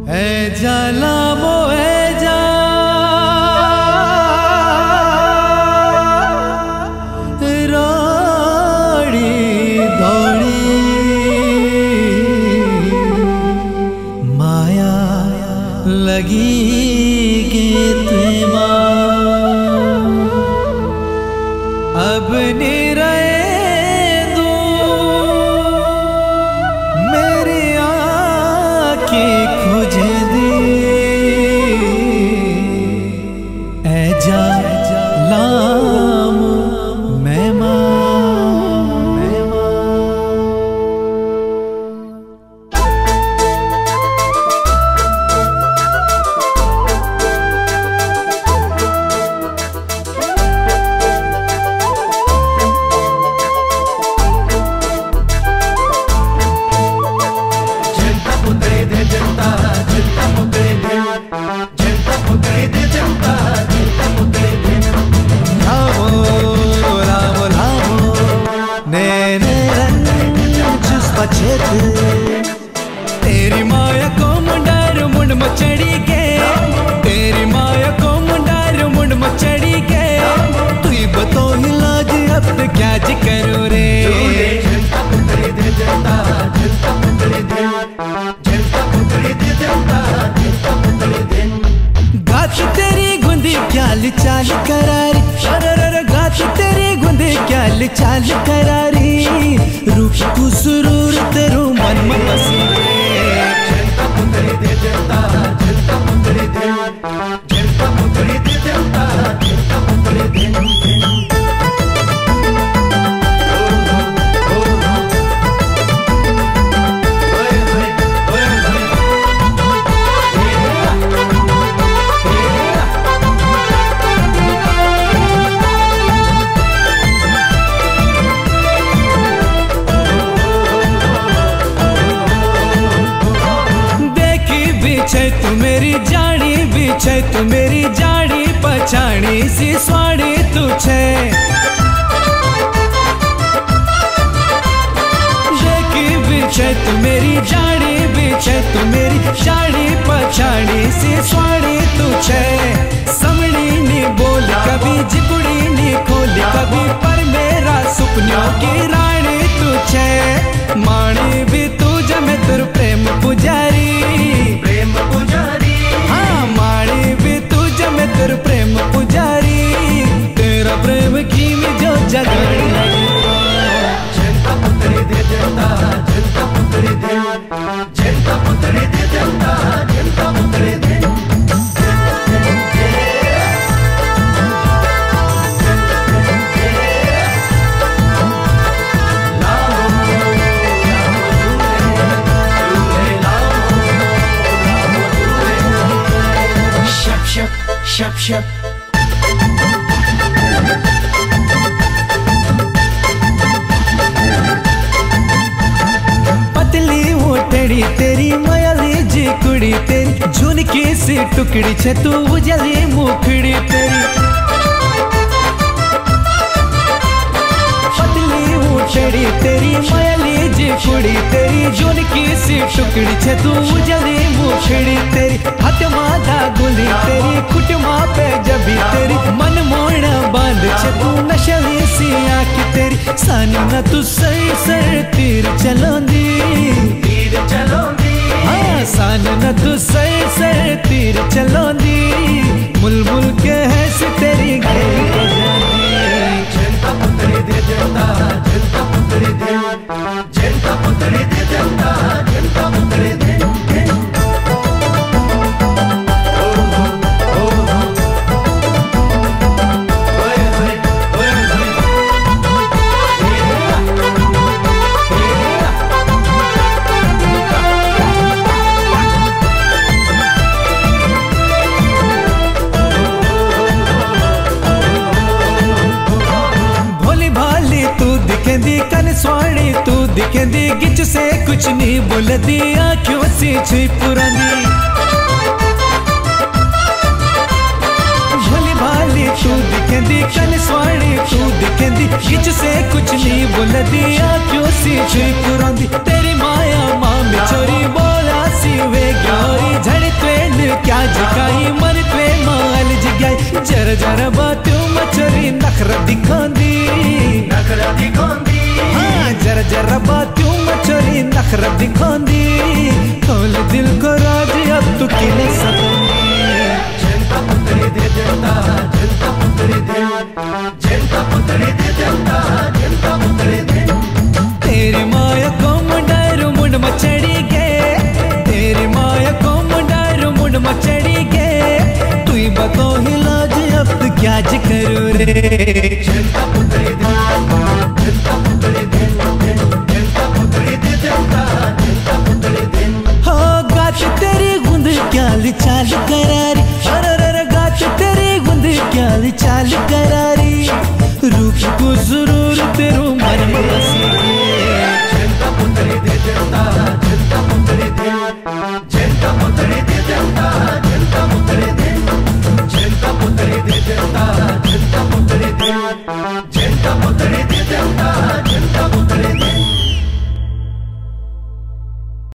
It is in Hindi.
है जाला मोए जा रोड़ी दौड़ी माया लगी गीत अब नहीं रहे दो मेरी आँखें खोज दी ऐ जा लाम मेहमान तेरी माया को मुंडार मुंड मचड़ी के तेरी माया को मुंडार मुंड मचड़ी के तू ही बतो इलाज अब तो क्या जी करो रे गात तेरी गुंदी क्याल चाल करारी गात तेरी गुंदी क्याल चाल करारी रूप तू सुरूर तेरू मन मन बसी तू मेरी जाड़ी बिछे तू मेरी जाड़ी पछाड़ी सी स्वाड़ी तू छे देखी बिछे तू मेरी जाड़ी बिछे तू मेरी जाड़ी पछाड़ी सी स्वाड़ी तू छे समड़ी नी बोल कभी जिपुड़ी नी खोल कभी पर मेरा सुपनों की रानी तू छे माणी भी तू जमे तुर प्रेम पुजारी हाँ माणी भी तू जमे तुर प्रेम पुजारी तेरा प्रेम की में जो जगानी लगी जनता पुतरी दे जनता जनता पुतरी दे जनता पुतरी दे जनता जनता पुतरी दे शप शप पतली ओटड़ी तेरी मयली जी कुड़ी तेरी झुनकी सी टुकड़ी छे तू उजली मुखड़ी तेरी पतली ओटड़ी तेरी मयली जी कुड़ी तेरी झुनकी सी टुकड़ी छे तू उजली मुखड़ी तेरी हथ मादा गुली तेरी कुटमा पे जबी तेरी मन मोड़ बांध छे तू नशली सी आँख तेरी सान न तू सही सर तीर चलोंदी हाँ सान न तू सही सर तीर चलोंदी मुल मुल के है से तेरी घेरी को जानी जनता पुतरी दे जनता जनता पुतरी दे जनता पुतरी दे जनता जनता पुतरी दे दिखेंदी कन स्वाणी तू दिखेंदी गिच से कुछ नहीं बोलदी आँखों से छुई पुरानी भोली भाली तू दिखेंदी कन स्वाणी तू दिखेंदी गिच से कुछ नहीं बोलदी आँखों से छुई पुरानी तेरी माया माँ में चोरी बोला सी वे गौरी झड़ जरा बातों मचरी नखरा दिखांदी हाँ जरा बातों मचरी नखरा दिखांदी खोल दिल को राज अब तू किने सतांदी झंडा पुतरी दे देता झंडा पुतरी दे झंडा पुतरी दे देता झंडा पुतरी दे तेरी माया को मुंडारू मुंड मचड़ी गे तेरी माया को मुंडारू मुंड मचड़ी गे तू ही बतो हिलाज अब तू क्या ज करू रे झंडा पुतरी दे झंडा पुतरी दे झंडा पुतरी दे देता झंडा पुतरी दे हो गात तेरी गुंद क्या चाल करारी अरे गात तेरी गुंद क्या चाल करारी रूप को जरूर तेरू मन में बसी झंडा पुतरी दे देता झंडा पुतरी दे झंडा पुतरी दे देता झंडा पुतरी दे